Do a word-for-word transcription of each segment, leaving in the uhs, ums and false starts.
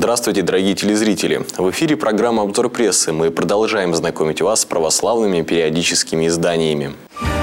Здравствуйте, дорогие телезрители! В эфире программа «Обзор прессы». Мы продолжаем знакомить вас с православными периодическими изданиями.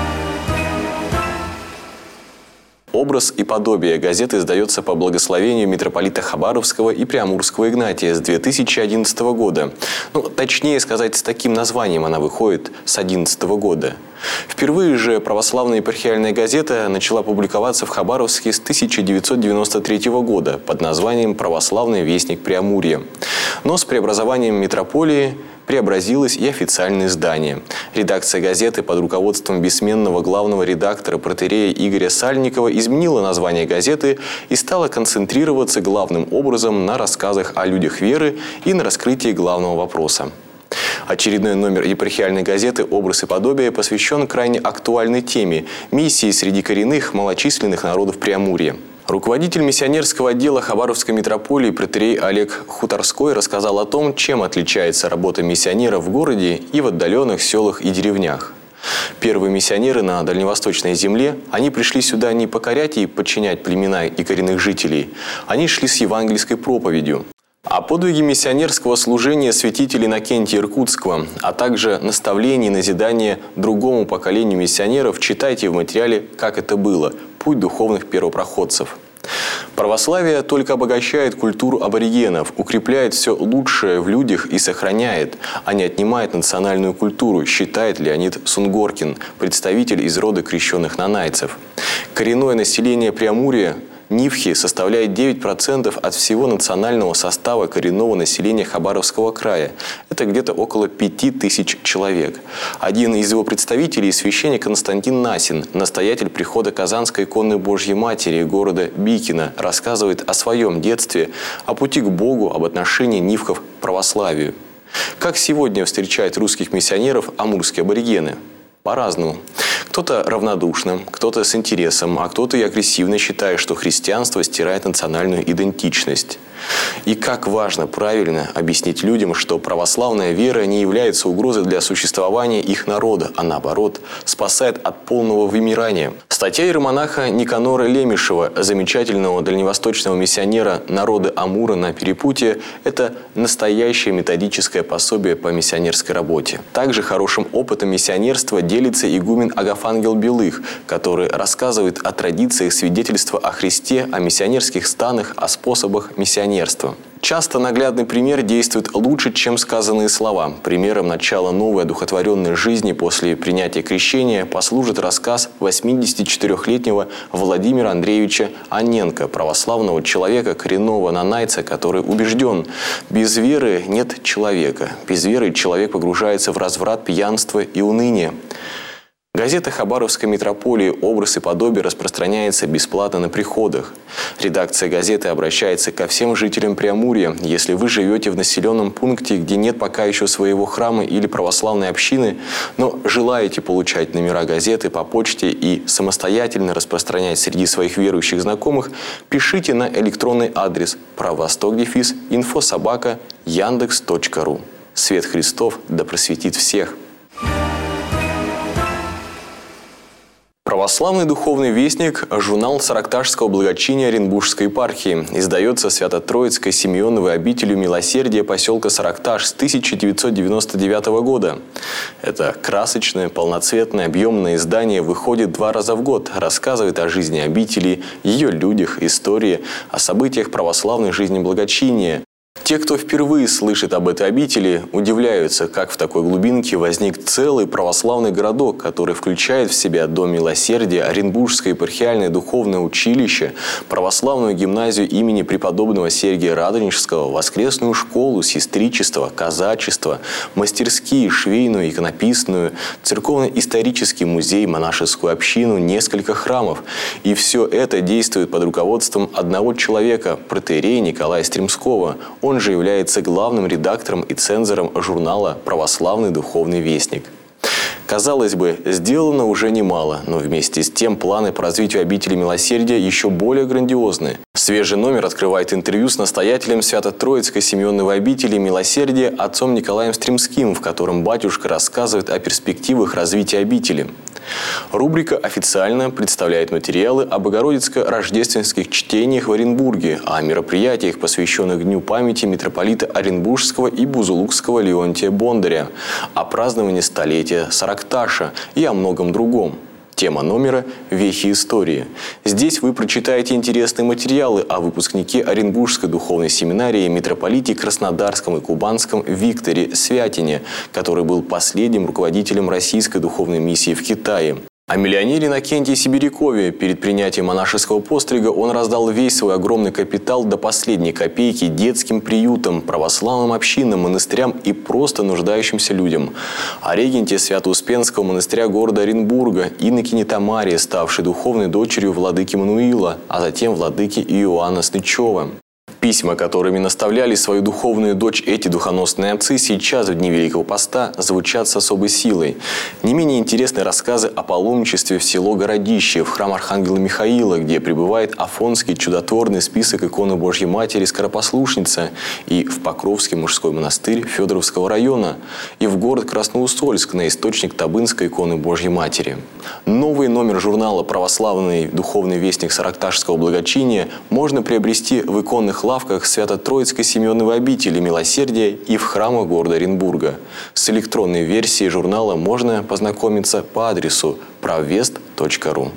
«Образ и подобие» газеты издается по благословению митрополита Хабаровского и Преамурского Игнатия с две тысячи одиннадцатого года. Ну, точнее сказать, с таким названием она выходит с две тысячи одиннадцатого года. Впервые же православная епархиальная газета начала публиковаться в Хабаровске с тысяча девятьсот девяносто третьего года под названием «Православный вестник Преамурья». Но с преобразованием митрополии преобразилось и официальное издание. Редакция газеты под руководством бессменного главного редактора протоиерея Игоря Сальникова изменила название газеты и стала концентрироваться главным образом на рассказах о людях веры и на раскрытии главного вопроса. Очередной номер епархиальной газеты «Образ и подобие» посвящен крайне актуальной теме – миссии среди коренных малочисленных народов Преамурья. Руководитель миссионерского отдела Хабаровской митрополии протоиерей Олег Хуторской рассказал о том, чем отличается работа миссионера в городе и в отдаленных селах и деревнях. Первые миссионеры на дальневосточной земле, они пришли сюда не покорять и подчинять племена и коренных жителей, они шли с евангельской проповедью. О подвиге миссионерского служения святителя Иннокентия Иркутского, а также наставлений и назидания другому поколению миссионеров читайте в материале «Как это было. Путь духовных первопроходцев». Православие только обогащает культуру аборигенов, укрепляет все лучшее в людях и сохраняет, а не отнимает национальную культуру, считает Леонид Сунгоркин, представитель из рода крещенных нанайцев. Коренное население Преамурья Нивхи составляет девять процентов от всего национального состава коренного населения Хабаровского края. Это где-то около пяти тысяч человек. Один из его представителей – священник Константин Насин, настоятель прихода Казанской иконы Божьей Матери города Бикино, рассказывает о своем детстве, о пути к Богу, об отношении нивхов к православию. Как сегодня встречают русских миссионеров амурские аборигены? По-разному. Кто-то равнодушно, кто-то с интересом, а кто-то и агрессивно считает, что христианство стирает национальную идентичность. И как важно правильно объяснить людям, что православная вера не является угрозой для существования их народа, а наоборот, спасает от полного вымирания. Статья иеромонаха Никанора Лемешева, замечательного дальневосточного миссионера народа Амура на перепутье, это настоящее методическое пособие по миссионерской работе. Также хорошим опытом миссионерства делится игумен Агафангел Белых, который рассказывает о традициях свидетельства о Христе, о миссионерских станах, о способах миссионерства. Часто наглядный пример действует лучше, чем сказанные слова. Примером начала новой одухотворенной жизни после принятия крещения послужит рассказ восьмидесятичетырёхлетнего Владимира Андреевича Анненко, православного человека, коренного нанайца, который убежден: без веры нет человека, без веры человек погружается в разврат, пьянство и уныние. Газета Хабаровской митрополии «Образ и подобие» распространяется бесплатно на приходах. Редакция газеты обращается ко всем жителям Преамурья. Если вы живете в населенном пункте, где нет пока еще своего храма или православной общины, но желаете получать номера газеты по почте и самостоятельно распространять среди своих верующих знакомых, пишите на электронный адрес праввосток дефис инфо собака яндекс точка ру. Свет Христов да просветит всех! Православный духовный вестник – журнал Саракташского благочиния Оренбургской епархии. Издается Свято-Троицкой Симеоновой обителью милосердия поселка Саракташ с тысяча девятьсот девяносто девятого года. Это красочное, полноцветное, объемное издание выходит два раза в год, рассказывает о жизни обители, ее людях, истории, о событиях православной жизни благочиния. Те, кто впервые слышит об этой обители, удивляются, как в такой глубинке возник целый православный городок, который включает в себя Дом милосердия, Оренбургское епархиальное духовное училище, православную гимназию имени преподобного Сергия Радонежского, воскресную школу, сестричество, казачество, мастерские, швейную, иконописную, церковно-исторический музей, монашескую общину, несколько храмов. И все это действует под руководством одного человека, протоиерея Николая Стремского. Он же является главным редактором и цензором журнала «Православный духовный вестник». Казалось бы, сделано уже немало, но вместе с тем планы по развитию обители милосердия еще более грандиозны. Свежий номер открывает интервью с настоятелем Свято-Троицкой Симеоновой обители милосердия отцом Николаем Стремским, в котором батюшка рассказывает о перспективах развития обители. Рубрика официально представляет материалы о богородицко-рождественских чтениях в Оренбурге, о мероприятиях, посвященных Дню памяти митрополита Оренбургского и Бузулукского Леонтия Бондаря, о праздновании столетия Саракташа и о многом другом. Тема номера – «Вехи истории». Здесь вы прочитаете интересные материалы о выпускнике Оренбургской духовной семинарии митрополите Краснодарском и Кубанском Викторе Святине, который был последним руководителем российской духовной миссии в Китае. О миллионере Иннокентии Сибирякове. Перед принятием монашеского пострига он раздал весь свой огромный капитал до последней копейки детским приютам, православным общинам, монастырям и просто нуждающимся людям. О регенте Свято-Успенского монастыря города Оренбурга, инокине Тамаре, ставшей духовной дочерью владыки Мануила, а затем владыки Иоанна Снычева. Письма, которыми наставляли свою духовную дочь эти духоносные отцы, сейчас, в дни Великого Поста, звучат с особой силой. Не менее интересны рассказы о паломничестве в село Городище, в храм Архангела Михаила, где пребывает Афонский чудотворный список иконы Божьей Матери Скоропослушница, и в Покровский мужской монастырь Федоровского района, и в город Красноусольск на источник Табынской иконы Божьей Матери. Новый номер журнала «Православный духовный вестник Саракташского благочиния» можно приобрести в иконных лавках Свято-Троицкой Семеновой обители Милосердия и в храмах города Оренбурга. С электронной версией журнала можно познакомиться по адресу праввест точка ру.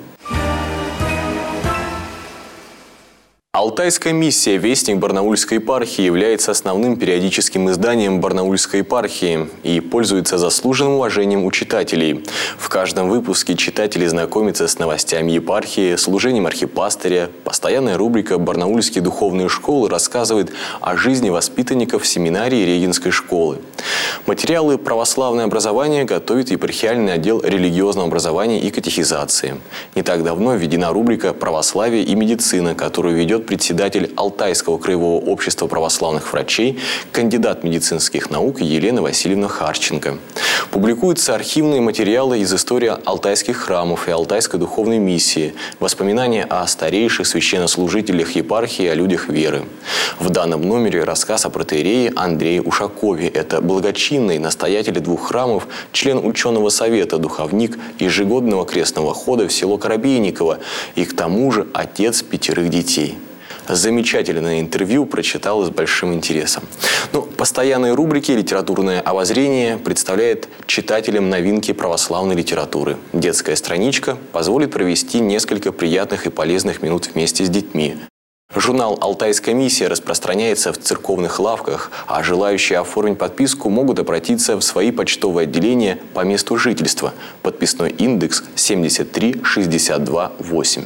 Алтайская миссия «Вестник Барнаульской епархии» является основным периодическим изданием Барнаульской епархии и пользуется заслуженным уважением у читателей. В каждом выпуске читатели знакомятся с новостями епархии, служением архипастыря. Постоянная рубрика «Барнаульские духовные школы» рассказывает о жизни воспитанников семинарии Регенской школы. Материалы «Православное образование» готовит епархиальный отдел религиозного образования и катехизации. Не так давно введена рубрика «Православие и медицина», которую ведет председатель Алтайского краевого общества православных врачей, кандидат медицинских наук Елена Васильевна Харченко. Публикуются архивные материалы из истории алтайских храмов и алтайской духовной миссии, воспоминания о старейших священнослужителях епархии и о людях веры. В данном номере рассказ о протоиерее Андрее Ушакове. Это благочинный, настоятель двух храмов, член ученого совета, духовник ежегодного крестного хода в село Коробейниково и к тому же отец пятерых детей. Замечательное интервью, прочитал с большим интересом. Ну, постоянные рубрики «Литературное обозрение» представляет читателям новинки православной литературы. Детская страничка позволит провести несколько приятных и полезных минут вместе с детьми. Журнал «Алтайская миссия» распространяется в церковных лавках, а желающие оформить подписку могут обратиться в свои почтовые отделения по месту жительства. Подписной индекс семьдесят три шестьдесят два восемь.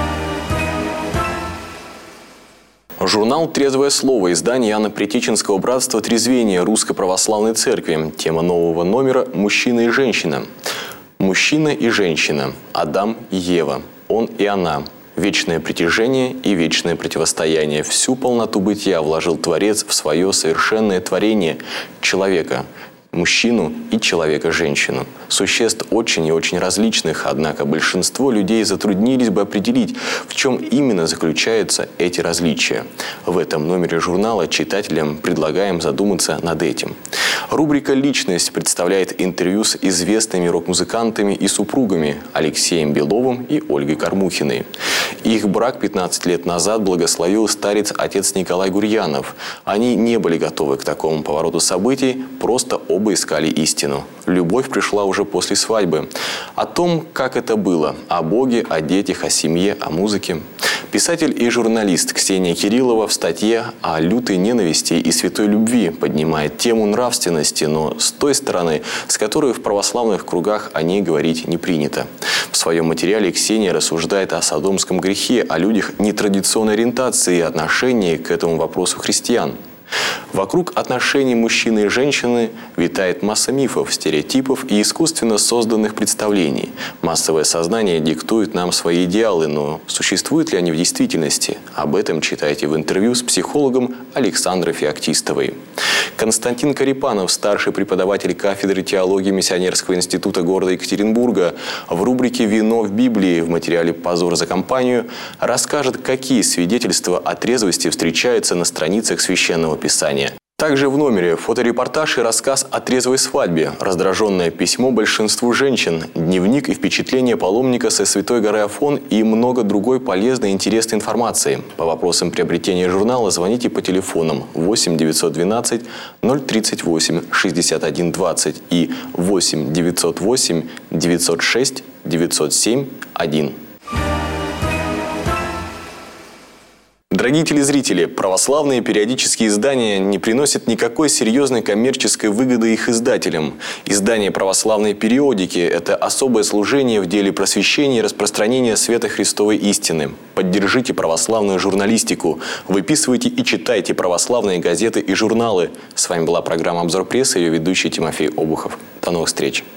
Журнал «Трезвое слово», издание Иоанно-Притеченского братства Трезвения Русской Православной Церкви. Тема нового номера «Мужчина и женщина». Мужчина и женщина. Адам и Ева. Он и она. Вечное притяжение и вечное противостояние. Всю полноту бытия вложил Творец в свое совершенное творение – человека. Мужчину и человека-женщину. Существ очень и очень различных, однако большинство людей затруднились бы определить, в чем именно заключаются эти различия. В этом номере журнала читателям предлагаем задуматься над этим. Рубрика «Личность» представляет интервью с известными рок-музыкантами и супругами Алексеем Беловым и Ольгой Кормухиной. Их брак пятнадцать лет назад благословил старец отец Николай Гурьянов. Они не были готовы к такому повороту событий, просто оба искали истину. Любовь пришла уже после свадьбы. О том, как это было, о Боге, о детях, о семье, о музыке. Писатель и журналист Ксения Кириллова в статье о лютой ненависти и святой любви поднимает тему нравственности, но с той стороны, с которой в православных кругах о ней говорить не принято. В своем материале Ксения рассуждает о содомском грехе, о людях нетрадиционной ориентации и отношении к этому вопросу христиан. Вокруг отношений мужчины и женщины витает масса мифов, стереотипов и искусственно созданных представлений. Массовое сознание диктует нам свои идеалы, но существуют ли они в действительности? Об этом читайте в интервью с психологом Александрой Феоктистовой. Константин Карипанов, старший преподаватель кафедры теологии Миссионерского института города Екатеринбурга, в рубрике «Вино в Библии» в материале «Позор за компанию» расскажет, какие свидетельства о трезвости встречаются на страницах Священного Писания. Также в номере фоторепортаж и рассказ о трезвой свадьбе, раздраженное письмо большинству женщин, дневник и впечатления паломника со Святой горы Афон и много другой полезной и интересной информации. По вопросам приобретения журнала звоните по телефонам восемь девятьсот двенадцать ноль тридцать восемь шестьдесят один двадцать и восемь девятьсот восемь девятьсот шесть девятьсот семь один. Дорогие телезрители, православные периодические издания не приносят никакой серьезной коммерческой выгоды их издателям. Издание православной периодики – это особое служение в деле просвещения и распространения света Христовой истины. Поддержите православную журналистику, выписывайте и читайте православные газеты и журналы. С вами была программа «Обзор прессы» и ее ведущий Тимофей Обухов. До новых встреч!